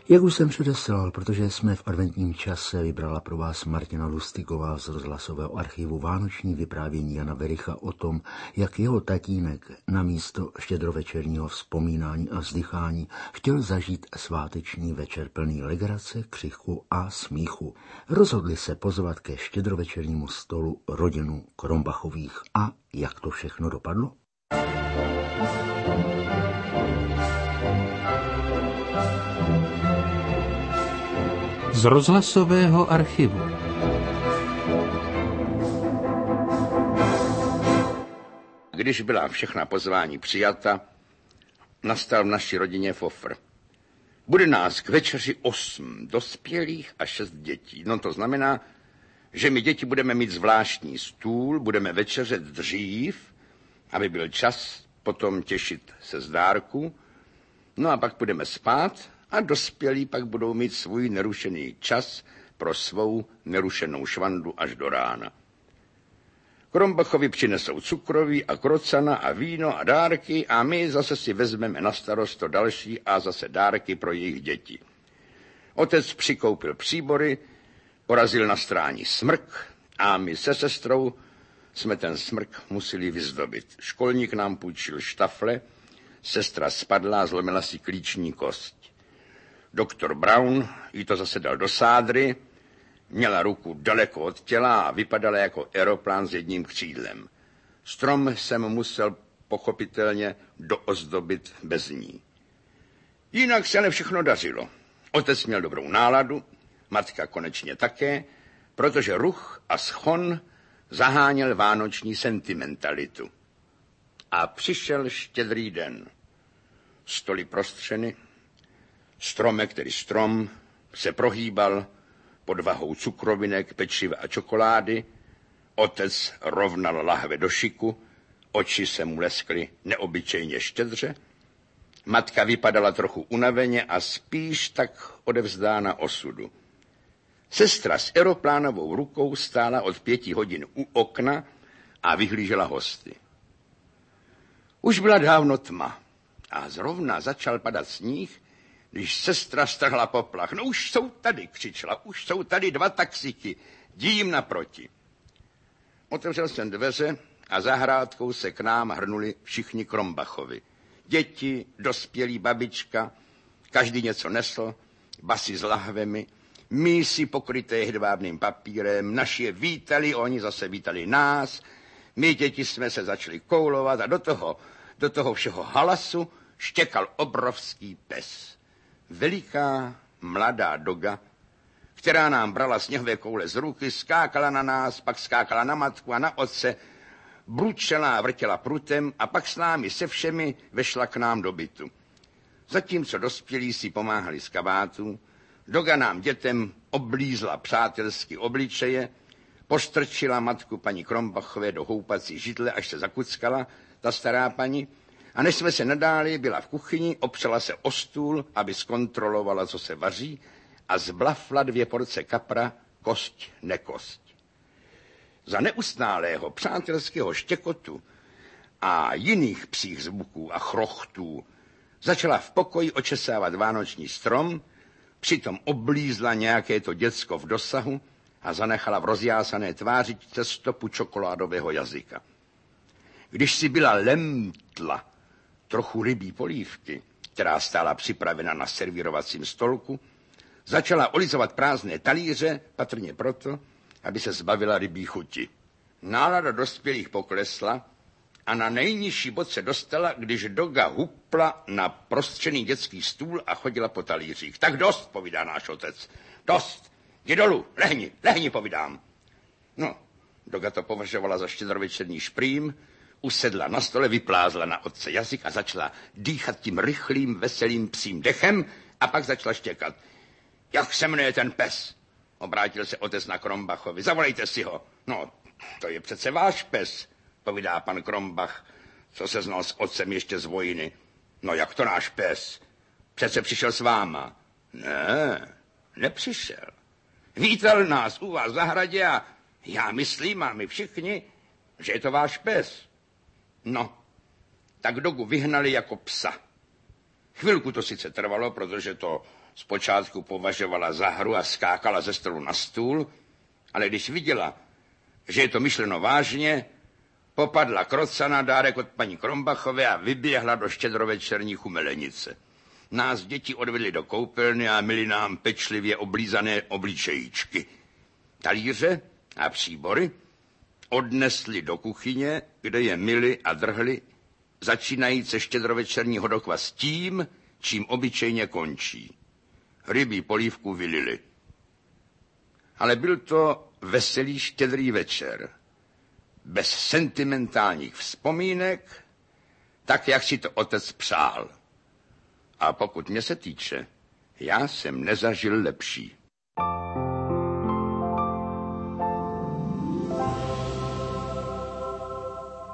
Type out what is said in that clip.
Jak už jsem předeslal, protože jsme v adventním čase, vybrala pro vás Martina Lustigová z rozhlasového archivu vánoční vyprávění Jana Wericha o tom, jak jeho tatínek na místo štědrovečerního vzpomínání a vzdychání chtěl zažít sváteční večer plný legrace, křiku a smíchu. Rozhodli se pozvat ke štědrovečernímu stolu rodinu Krombachových. A jak to všechno dopadlo? Z rozhlasového archivu. Když byla všechna pozvání přijata, nastal v naší rodině fofr. Bude nás k večeři 8 dospělých a 6 dětí. No to znamená, že my děti budeme mít zvláštní stůl, budeme večeřet dřív, aby byl čas potom těšit se z dárku. No a pak budeme spát a dospělí pak budou mít svůj nerušený čas pro svou nerušenou švandu až do rána. Krombachovi přinesou cukroví a krocana a víno a dárky a my zase si vezmeme na starost to další a zase dárky pro jejich děti. Otec přikoupil příbory, porazil na stráni smrk a my se sestrou jsme ten smrk museli vyzdobit. Školník nám půjčil štafle, sestra spadla a zlomila si klíční kost. Doktor Brown jí to zase dal do sádry, měla ruku daleko od těla a vypadala jako aeroplán s jedním křídlem. Strom jsem musel pochopitelně doozdobit bez ní. Jinak se ne všechno dařilo. Otec měl dobrou náladu, matka konečně také, protože ruch a schon zaháněl vánoční sentimentalitu. A přišel Štědrý den. Stoly prostřeny, stromek, tedy strom, se prohýbal pod vahou cukrovinek, pečiva a čokolády. Otec rovnal lahve do šiku, oči se mu leskly neobyčejně štědře. Matka vypadala trochu unaveně a spíš tak odevzdána osudu. Sestra s aeroplánovou rukou stála od 5 hodin u okna a vyhlížela hosty. Už byla dávno tma a zrovna začal padat sníh, když sestra strhla poplach. No už jsou tady, křičela, už jsou tady 2 taxíky, jdi jim naproti. Otevřel jsem dveře a zahrádkou se k nám hrnuli všichni Krombachovi. Děti, dospělí, babička, každý něco nesl, basy s lahvemi, mísy pokryté hedvábným papírem, naši je vítali, oni zase vítali nás, my děti jsme se začali koulovat a do toho všeho halasu štěkal obrovský pes. Veliká mladá doga, která nám brala sněhové koule z ruky, skákala na nás, pak skákala na matku a na otce, bručela a vrtěla prutem a pak s námi se všemi vešla k nám do bytu. Zatímco dospělí si pomáhali z kabátu, doga nám dětem oblízla přátelsky obličeje, postrčila matku paní Krombachové do houpací židle, až se zakuckala, ta stará paní, a než jsme se nadáli, byla v kuchyni, opřela se o stůl, aby zkontrolovala, co se vaří, a zblafla 2 porce kapra, kost nekost. Za neustálého přátelského štěkotu a jiných psích zvuků a chrochtů začala v pokoji očesávat vánoční strom, přitom oblízla nějaké to děcko v dosahu a zanechala v rozjásané tvářičce stopu čokoládového jazyka. Když si byla lemtla trochu rybí polívky, která stála připravena na servírovacím stolku, začala olizovat prázdné talíře, patrně proto, aby se zbavila rybí chuti. Nálada dospělých poklesla a na nejnižší bod se dostala, když doga hupla na prostřený dětský stůl a chodila po talířích. Tak dost, povídá náš otec. Dost, jdi dolů, lehni, povídám. No, doga to považovala za štědrovečerní šprým, usedla na stole, vyplázla na otce jazyk a začala dýchat tím rychlým, veselým psím dechem a pak začala štěkat. Jak se jmenuje ten pes? Obrátil se otec na Krombachovi. Zavolejte si ho. No, to je přece váš pes, povídá pan Krombach, co se znal s otcem ještě z vojny. No jak to náš pes? Přece přišel s váma. Ne, nepřišel. Vítal nás u vás v zahradě a já myslím, a my všichni, že je to váš pes. No, tak dogu vyhnali jako psa. Chvilku to sice trvalo, protože to Zpočátku považovala za hru a skákala ze stolu na stůl, ale když viděla, že je to myšleno vážně, popadla kroca na dárek od paní Krombachové a vyběhla do štědrovečerní chumelenice. Nás děti odvedli do koupelny a myli nám pečlivě oblízané obličejíčky. Talíře a příbory odnesli do kuchyně, kde je myli a drhli, začínajíce štědrovečerní hodokvas tím, čím obyčejně končí. Rybí polívku vylili. Ale byl to veselý štědrý večer. Bez sentimentálních vzpomínek, tak, jak si to otec přál. A pokud mě se týče, já jsem nezažil lepší.